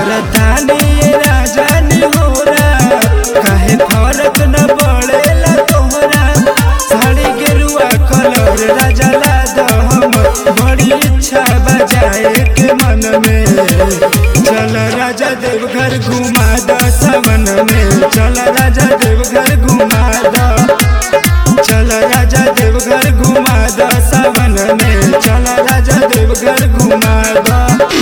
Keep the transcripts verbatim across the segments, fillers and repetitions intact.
करतानी ये राजा निहोरा, काहे फरक न पड़ेला तोहरा। साड़ी गेरुआ कलर राजा ला दो हम, बड़ी इच्छा बजाए के मन में। चल राजा देवघर घुमा दो सावन में, चल राजा देवघर घुमा दो, चल राजा देवघर घुमा दो सावन में, चल राजा देवघर घुमा दो।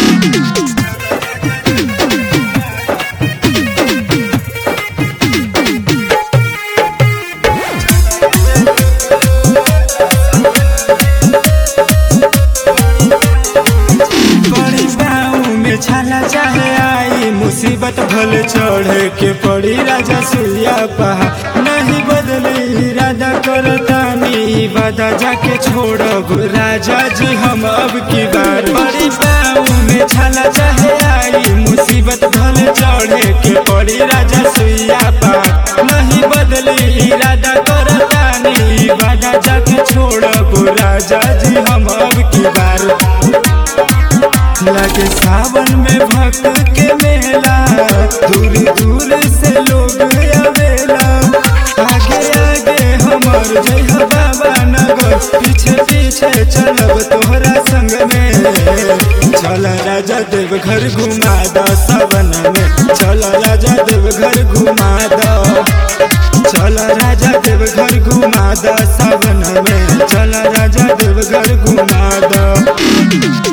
छाला चाहे आई मुसीबत भले चढ़े के पड़ी राजा सुइया पहाड़। नहीं बदली इरादा करतानी वादा जाके छोड़ब राजा जी हम अब की बार। बड़ी बाऊ में छाला चाहे आई मुसीबत भले चढ़े के पड़ी राजा सुइया पहाड़। नहीं बदली इरादा करतानी वादा जाके छोड़ब राजा जी हम अब की बार। लगे सावन में भक्त के मेला, दूर दूर से लोग आवेला। आगे आगे हमर जय बाबा नगर, पीछे पीछे चलब तोहरा संग में। चल राजा देवघर घुमा दो सावन में, चल राजा देवघर घुमा दो, चल राजा देवघर घुमा दो सावन में, चल राजा देवघर घुमा दो।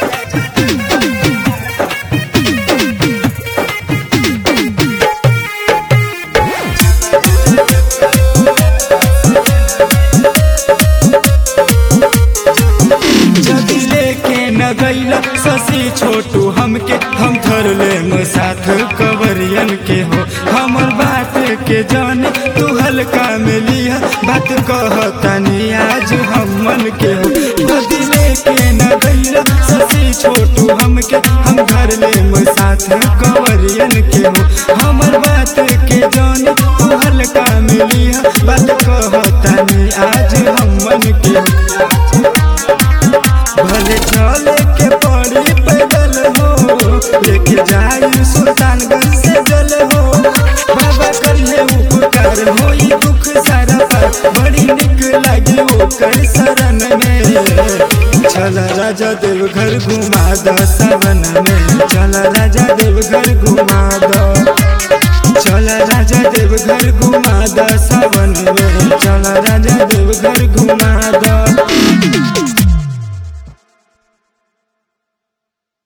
गैला शशि छोटू हमके, हम धर ले साथ कवरियन के हो। हमर बात के जाने तू हल्का में लिया, बात कहतानी आज हम मन के हो। बदले के न गैला शशि छोटू हमके, हम धर ले साथ कवरियन के हो। हमर बात के जाने तू हल्का में लिया, बात कहतानी आज हम मन के हो। भले चले के पड़ी पैदल हो, लेके जाई सुल्तानगंज से जल हो। बाबा करिए उपकार होई दुख सारा पार, बड़ी निक लगे ओकर शरण में। चल राजा देवघर घुमा दो सावन में, चल राजा देवघर घुमा दो, चल राजा देवघर घुमा दो सावन में, चल राजा देवघर घुमा दो।